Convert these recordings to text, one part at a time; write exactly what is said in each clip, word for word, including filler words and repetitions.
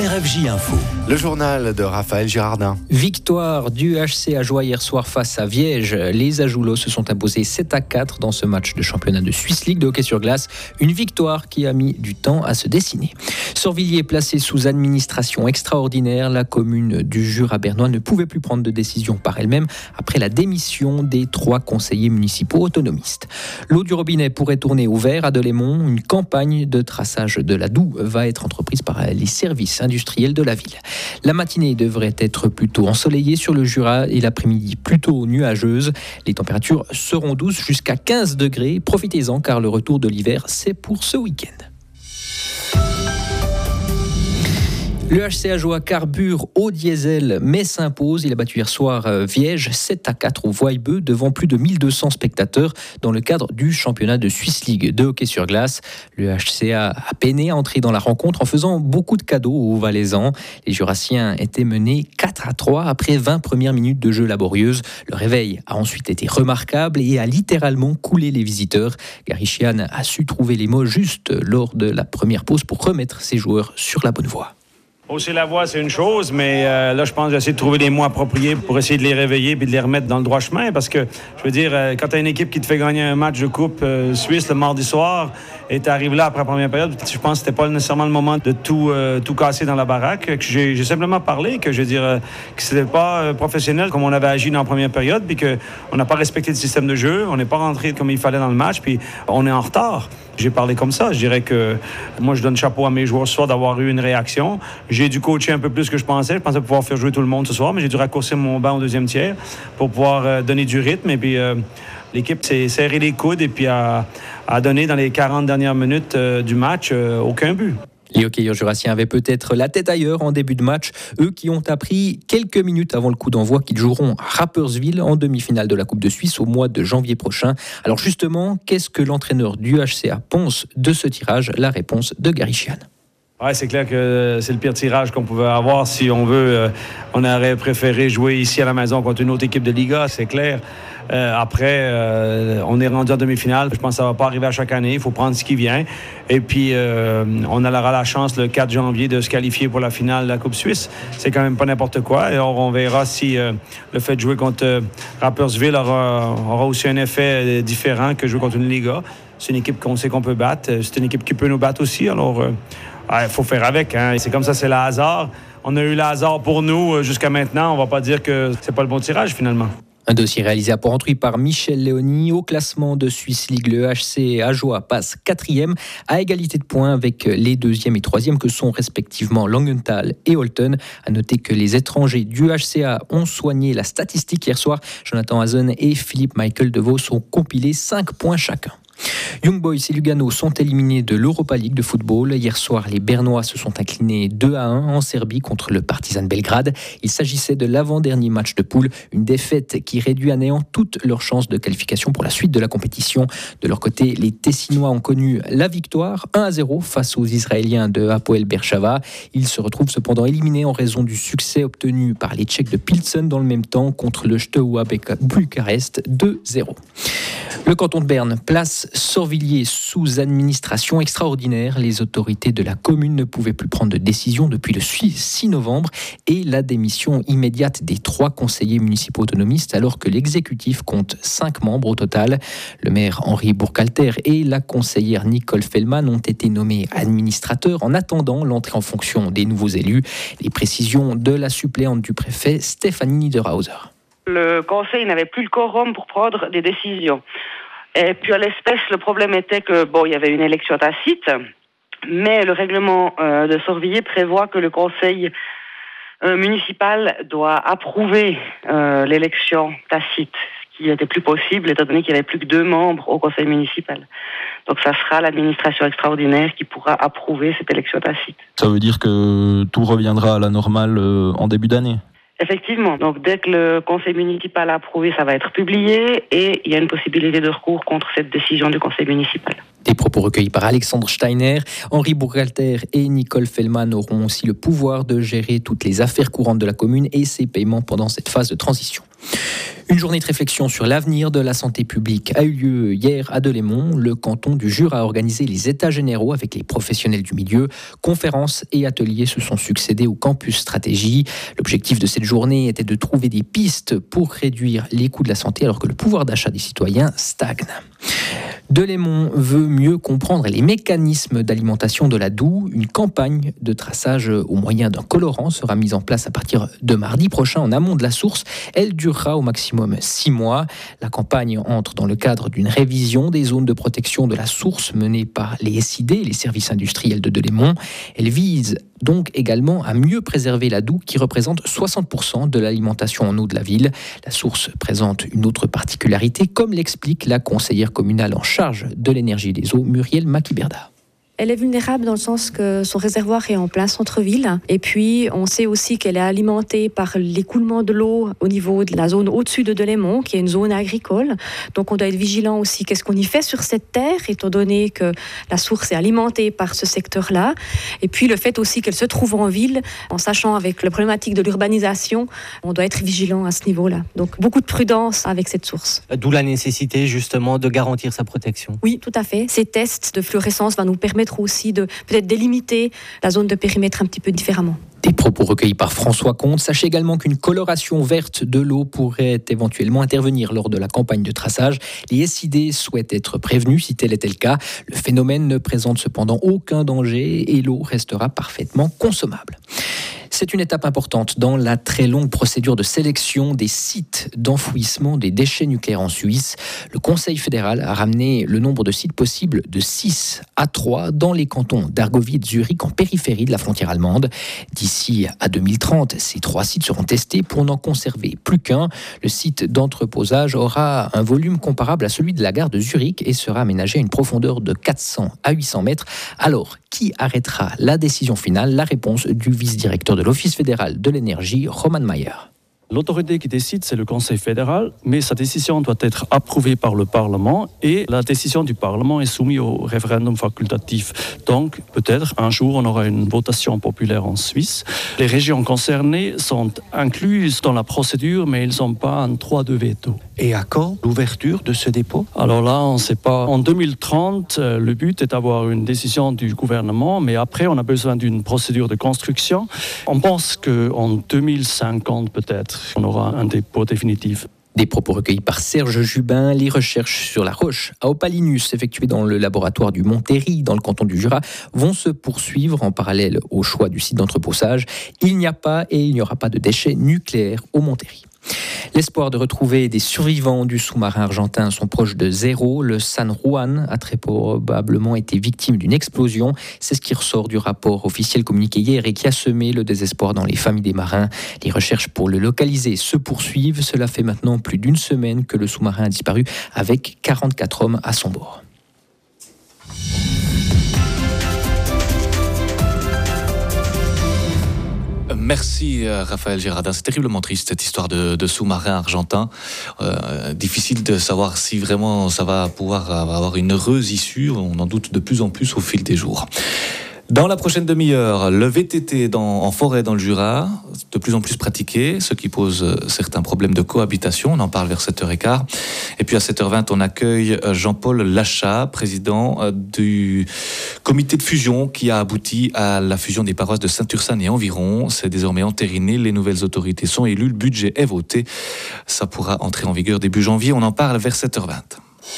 R F J Info. Le journal de Raphaël Girardin. Victoire du H C Ajoie hier soir face à Viège. Les Ajoulots se sont imposés sept à quatre dans ce match de championnat de Swiss League de hockey sur glace. Une victoire qui a mis du temps à se dessiner. Sorvilliers placé sous administration extraordinaire, la commune du Jura bernois ne pouvait plus prendre de décision par elle-même après la démission des trois conseillers municipaux autonomistes. L'eau du robinet pourrait tourner au vert à Delémont. Une campagne de traçage de la Doue va être entreprise par les services industriels de la ville. La matinée devrait être plutôt ensoleillée sur le Jura et l'après-midi plutôt nuageuse. Les températures seront douces jusqu'à quinze degrés. Profitez-en car le retour de l'hiver, c'est pour ce week-end. Le H C Ajoie carbure au diesel mais s'impose. Il a battu hier soir Viège sept à quatre au Voibeux devant plus de mille deux cents spectateurs dans le cadre du championnat de Swiss League de hockey sur glace. Le H C A a peiné à entrer dans la rencontre en faisant beaucoup de cadeaux aux Valaisans. Les Jurassiens étaient menés quatre à trois après vingt premières minutes de jeu laborieuses. Le réveil a ensuite été remarquable et a littéralement coulé les visiteurs. Gary Sheehan a su trouver les mots justes lors de la première pause pour remettre ses joueurs sur la bonne voie. Hausser la voix, c'est une chose, mais euh, là, je pense que j'essaie de trouver les mots appropriés pour essayer de les réveiller et de les remettre dans le droit chemin. Parce que, je veux dire, euh, quand tu as une équipe qui te fait gagner un match de coupe euh, suisse le mardi soir et tu arrives là après la première période, je pense que c'était pas nécessairement le moment de tout, euh, tout casser dans la baraque. Que j'ai, j'ai simplement parlé que, je veux dire, euh, que c'était pas euh, professionnel comme on avait agi dans la première période, puis qu'on n'a pas respecté le système de jeu, on n'est pas rentré comme il fallait dans le match, puis on est en retard. J'ai parlé comme ça. Je dirais que moi, je donne chapeau à mes joueurs ce soir d'avoir eu une réaction. J'ai dû coacher un peu plus que je pensais. Je pensais pouvoir faire jouer tout le monde ce soir, mais j'ai dû raccourcir mon banc au deuxième tiers pour pouvoir euh, donner du rythme. Et puis, euh, l'équipe s'est serré les coudes et puis a, a donné dans les quarante dernières minutes euh, du match euh, aucun but. Les hockeyeurs jurassiens avaient peut-être la tête ailleurs en début de match, eux qui ont appris quelques minutes avant le coup d'envoi qu'ils joueront à Rapperswil en demi-finale de la Coupe de Suisse au mois de janvier prochain. Alors justement, qu'est-ce que l'entraîneur du H C A pense de ce tirage? La réponse de Gary Sheehan. Ouais, c'est clair que c'est le pire tirage qu'on pouvait avoir. Si on veut, euh, on aurait préféré jouer ici à la maison contre une autre équipe de Liga, c'est clair. Euh, après, euh, on est rendu en demi-finale. Je pense que ça ne va pas arriver à chaque année. Il faut prendre ce qui vient. Et puis, euh, on aura la chance le quatre janvier de se qualifier pour la finale de la Coupe suisse. C'est quand même pas n'importe quoi. Et on, on verra si euh, le fait de jouer contre euh, Rapperswil aura, aura aussi un effet différent que jouer contre une Liga. C'est une équipe qu'on sait qu'on peut battre. C'est une équipe qui peut nous battre aussi. Alors, il euh, faut faire avec. Hein. C'est comme ça, c'est le hasard. On a eu le hasard pour nous jusqu'à maintenant. On ne va pas dire que c'est pas le bon tirage, finalement. Un dossier réalisé à Port-Entruy par Michel Léoni. Au classement de Swiss League, le H C Ajoie passe quatrième à égalité de points avec les deuxième et troisième que sont respectivement Langenthal et Holten. À noter que les étrangers du H C A ont soigné la statistique hier soir. Jonathan Hazen et Philippe Michael Devos ont compilé cinq points chacun. Young Boys et Lugano sont éliminés de l'Europa League de football. Hier soir, les Bernois se sont inclinés deux à un en Serbie contre le Partizan Belgrade. Il s'agissait de l'avant-dernier match de poule, une défaite qui réduit à néant toutes leurs chances de qualification pour la suite de la compétition. De leur côté, les Tessinois ont connu la victoire un à zéro face aux Israéliens de Hapoel Beersheva. Ils se retrouvent cependant éliminés en raison du succès obtenu par les Tchèques de Pilsen dans le même temps contre le Steaua Bucarest deux zéro. Le canton de Berne place Sorvilliers sous administration extraordinaire. Les autorités de la commune ne pouvaient plus prendre de décision depuis le six novembre et la démission immédiate des trois conseillers municipaux autonomistes alors que l'exécutif compte cinq membres au total. Le maire Henri Bourcalter et la conseillère Nicole Fellman ont été nommés administrateurs en attendant l'entrée en fonction des nouveaux élus. Les précisions de la suppléante du préfet Stéphanie Niederhauser. Le conseil n'avait plus le quorum pour prendre des décisions. Et puis à l'espèce, le problème était que bon, il y avait une élection tacite, mais le règlement euh, de Sorvilliers prévoit que le conseil euh, municipal doit approuver euh, l'élection tacite, ce qui n'était plus possible étant donné qu'il n'y avait plus que deux membres au conseil municipal. Donc ça sera l'administration extraordinaire qui pourra approuver cette élection tacite. Ça veut dire que tout reviendra à la normale euh, en début d'année ? Effectivement. Donc, dès que le conseil municipal a approuvé, ça va être publié et il y a une possibilité de recours contre cette décision du conseil municipal. Des propos recueillis par Alexandre Steiner. Henri Burgalter et Nicole Fellman auront aussi le pouvoir de gérer toutes les affaires courantes de la commune et ses paiements pendant cette phase de transition. Une journée de réflexion sur l'avenir de la santé publique a eu lieu hier à Delémont. Le canton du Jura a organisé les états généraux avec les professionnels du milieu. Conférences et ateliers se sont succédés au campus stratégie. L'objectif de cette journée était de trouver des pistes pour réduire les coûts de la santé alors que le pouvoir d'achat des citoyens stagne. Delémont veut mieux comprendre les mécanismes d'alimentation de la Doue. Une campagne de traçage au moyen d'un colorant sera mise en place à partir de mardi prochain en amont de la source. Elle durera au maximum six mois. La campagne entre dans le cadre d'une révision des zones de protection de la source menée par les S I D, les services industriels de Delémont. Elle vise donc également à mieux préserver la Doue qui représente soixante pour cent de l'alimentation en eau de la ville. La source présente une autre particularité, comme l'explique la conseillère communale en charge de l'énergie et des eaux, Muriel Makiberda. Elle est vulnérable dans le sens que son réservoir est en plein centre-ville. Et puis, on sait aussi qu'elle est alimentée par l'écoulement de l'eau au niveau de la zone au-dessus de Delémont, qui est une zone agricole. Donc, on doit être vigilant aussi. Qu'est-ce qu'on y fait sur cette terre, étant donné que la source est alimentée par ce secteur-là. Et puis, le fait aussi qu'elle se trouve en ville, en sachant avec la problématique de l'urbanisation, on doit être vigilant à ce niveau-là. Donc, beaucoup de prudence avec cette source. D'où la nécessité, justement, de garantir sa protection. Oui, tout à fait. Ces tests de fluorescence vont nous permettre aussi de peut-être délimiter la zone de périmètre un petit peu différemment. Des propos recueillis par François Comte. Sachez également qu'une coloration verte de l'eau pourrait éventuellement intervenir lors de la campagne de traçage. Les S I D souhaitent être prévenus si tel était le cas. Le phénomène ne présente cependant aucun danger et l'eau restera parfaitement consommable. C'est une étape importante dans la très longue procédure de sélection des sites d'enfouissement des déchets nucléaires en Suisse. Le Conseil fédéral a ramené le nombre de sites possibles de six à trois dans les cantons d'Argovie et de Zurich en périphérie de la frontière allemande. D'ici à deux mille trente, ces trois sites seront testés pour n'en conserver plus qu'un. Le site d'entreposage aura un volume comparable à celui de la gare de Zurich et sera aménagé à une profondeur de quatre cents à huit cents mètres. Alors, qui arrêtera la décision finale? La réponse du vice-directeur de l'Office fédéral de l'énergie, Roman Mayer. L'autorité qui décide, c'est le Conseil fédéral, mais sa décision doit être approuvée par le Parlement et la décision du Parlement est soumise au référendum facultatif. Donc, peut-être un jour, on aura une votation populaire en Suisse. Les régions concernées sont incluses dans la procédure, mais elles ne sont pas en droit de veto. Et à quand l'ouverture de ce dépôt? Alors là, on ne sait pas. En deux mille trente, le but est d'avoir une décision du gouvernement, mais après, on a besoin d'une procédure de construction. On pense qu'en deux mille cinquante, peut-être, on aura un dépôt définitif. Des propos recueillis par Serge Jubin. Les recherches sur la roche à Opalinus, effectuées dans le laboratoire du Montéry, dans le canton du Jura, vont se poursuivre en parallèle au choix du site d'entreposage. Il n'y a pas et il n'y aura pas de déchets nucléaires au Montéry. L'espoir de retrouver des survivants du sous-marin argentin sont proches de zéro. Le San Juan a très probablement été victime d'une explosion. C'est ce qui ressort du rapport officiel communiqué hier et qui a semé le désespoir dans les familles des marins. Les recherches pour le localiser se poursuivent. Cela fait maintenant plus d'une semaine que le sous-marin a disparu avec quarante-quatre hommes à son bord. Merci Raphaël Girardin, c'est terriblement triste cette histoire de, de sous-marin argentin. Euh, difficile de savoir si vraiment ça va pouvoir avoir une heureuse issue, on en doute de plus en plus au fil des jours. Dans la prochaine demi-heure, le V T T dans, en forêt dans le Jura, de plus en plus pratiqué, ce qui pose certains problèmes de cohabitation. On en parle vers sept heures quinze. Et puis à sept heures vingt, on accueille Jean-Paul Lachat, président du comité de fusion qui a abouti à la fusion des paroisses de Saint-Ursanne et environ. C'est désormais entériné, les nouvelles autorités sont élues, le budget est voté. Ça pourra entrer en vigueur début janvier. On en parle vers sept heures vingt.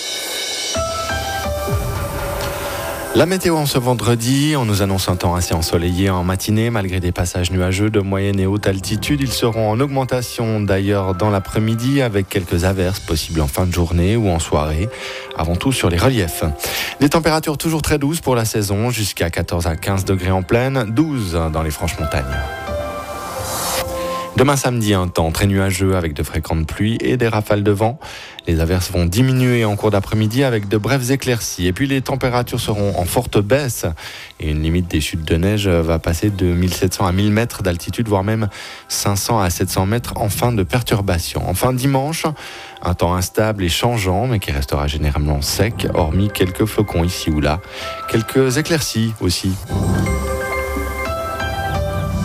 La météo en ce vendredi, on nous annonce un temps assez ensoleillé en matinée, malgré des passages nuageux de moyenne et haute altitude. Ils seront en augmentation d'ailleurs dans l'après-midi, avec quelques averses possibles en fin de journée ou en soirée, avant tout sur les reliefs. Des températures toujours très douces pour la saison, jusqu'à quatorze à quinze degrés en plaine, douze dans les Franches-Montagnes. Demain samedi, un temps très nuageux avec de fréquentes pluies et des rafales de vent. Les averses vont diminuer en cours d'après-midi avec de brèves éclaircies. Et puis les températures seront en forte baisse. Et une limite des chutes de neige va passer de mille sept cents à mille mètres d'altitude, voire même cinq cents à sept cents mètres en fin de perturbation. Enfin, dimanche, un temps instable et changeant, mais qui restera généralement sec, hormis quelques flocons ici ou là. Quelques éclaircies aussi.